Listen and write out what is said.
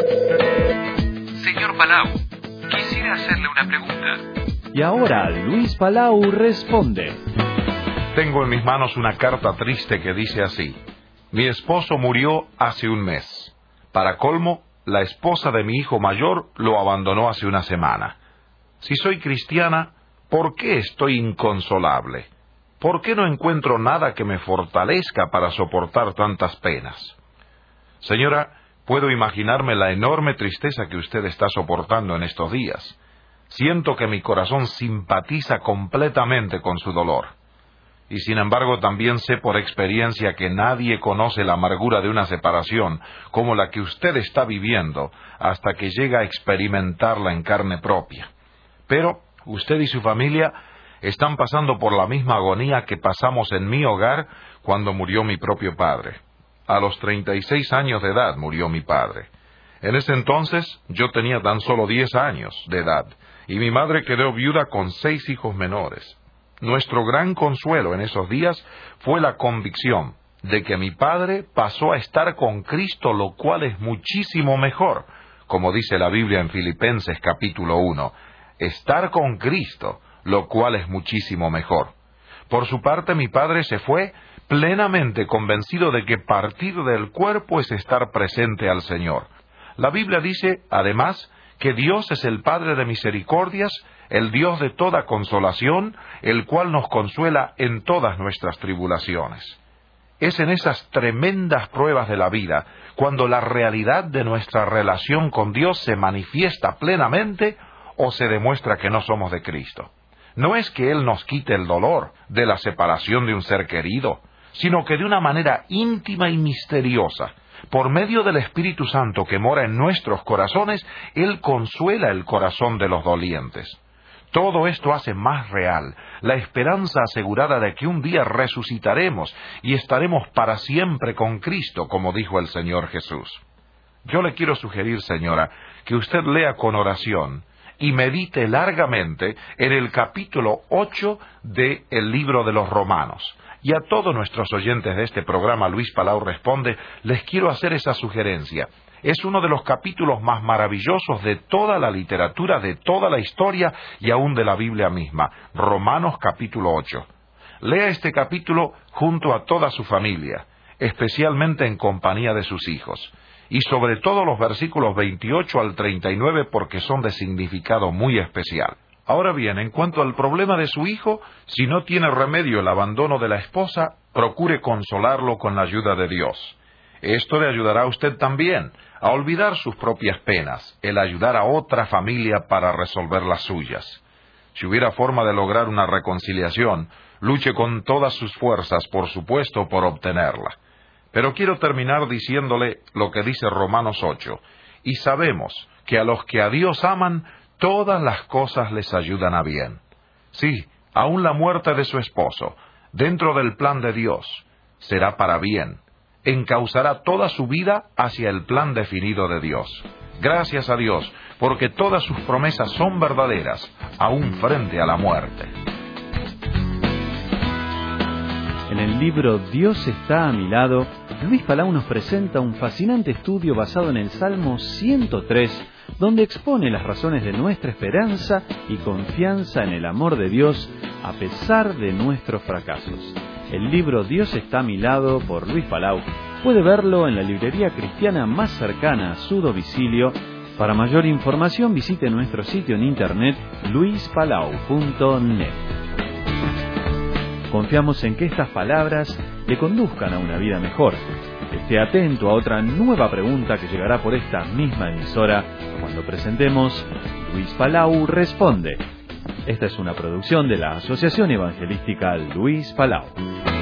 Señor Palau, quisiera hacerle una pregunta. Y ahora Luis Palau responde. Tengo en mis manos una carta triste que dice así: mi esposo murió hace un mes. Para colmo, la esposa de mi hijo mayor lo abandonó hace una semana. Si soy cristiana, ¿por qué estoy inconsolable? ¿Por qué no encuentro nada que me fortalezca para soportar tantas penas? Señora, puedo imaginarme la enorme tristeza que usted está soportando en estos días. Siento que mi corazón simpatiza completamente con su dolor. Y sin embargo también sé por experiencia que nadie conoce la amargura de una separación como la que usted está viviendo hasta que llega a experimentarla en carne propia. Pero usted y su familia están pasando por la misma agonía que pasamos en mi hogar cuando murió mi propio padre. A los 36 años de edad murió mi padre. En ese entonces yo tenía tan solo 10 años de edad y mi madre quedó viuda con 6 hijos menores. Nuestro gran consuelo en esos días fue la convicción de que mi padre pasó a estar con Cristo, lo cual es muchísimo mejor, como dice la Biblia en Filipenses capítulo 1, estar con Cristo, lo cual es muchísimo mejor. Por su parte, mi padre se fue plenamente convencido de que partir del cuerpo es estar presente al Señor. La Biblia dice, además, que Dios es el Padre de misericordias, el Dios de toda consolación, el cual nos consuela en todas nuestras tribulaciones. Es en esas tremendas pruebas de la vida, cuando la realidad de nuestra relación con Dios se manifiesta plenamente o se demuestra que no somos de Cristo. No es que Él nos quite el dolor de la separación de un ser querido, sino que de una manera íntima y misteriosa, por medio del Espíritu Santo que mora en nuestros corazones, Él consuela el corazón de los dolientes. Todo esto hace más real la esperanza asegurada de que un día resucitaremos y estaremos para siempre con Cristo, como dijo el Señor Jesús. Yo le quiero sugerir, señora, que usted lea con oración y medite largamente en el capítulo 8 del libro de los Romanos. Y a todos nuestros oyentes de este programa, Luis Palau Responde, les quiero hacer esa sugerencia. Es uno de los capítulos más maravillosos de toda la literatura, de toda la historia y aún de la Biblia misma. Romanos capítulo 8. Lea este capítulo junto a toda su familia, especialmente en compañía de sus hijos. Y sobre todo los versículos 28 al 39 porque son de significado muy especial. Ahora bien, en cuanto al problema de su hijo, si no tiene remedio el abandono de la esposa, procure consolarlo con la ayuda de Dios. Esto le ayudará a usted también a olvidar sus propias penas, el ayudar a otra familia para resolver las suyas. Si hubiera forma de lograr una reconciliación, luche con todas sus fuerzas, por supuesto, por obtenerla. Pero quiero terminar diciéndole lo que dice Romanos 8. Y sabemos que a los que a Dios aman, todas las cosas les ayudan a bien. Sí, aun la muerte de su esposo, dentro del plan de Dios, será para bien. Encauzará toda su vida hacia el plan definido de Dios. Gracias a Dios, porque todas sus promesas son verdaderas, aun frente a la muerte. En el libro Dios está a mi lado, Luis Palau nos presenta un fascinante estudio basado en el Salmo 103, donde expone las razones de nuestra esperanza y confianza en el amor de Dios a pesar de nuestros fracasos. El libro Dios está a mi lado, por Luis Palau, puede verlo en la librería cristiana más cercana a su domicilio. Para mayor información visite nuestro sitio en internet luispalau.net. Confiamos en que estas palabras le conduzcan a una vida mejor. Esté atento a otra nueva pregunta que llegará por esta misma emisora cuando presentemos Luis Palau Responde. Esta es una producción de la Asociación Evangelística Luis Palau.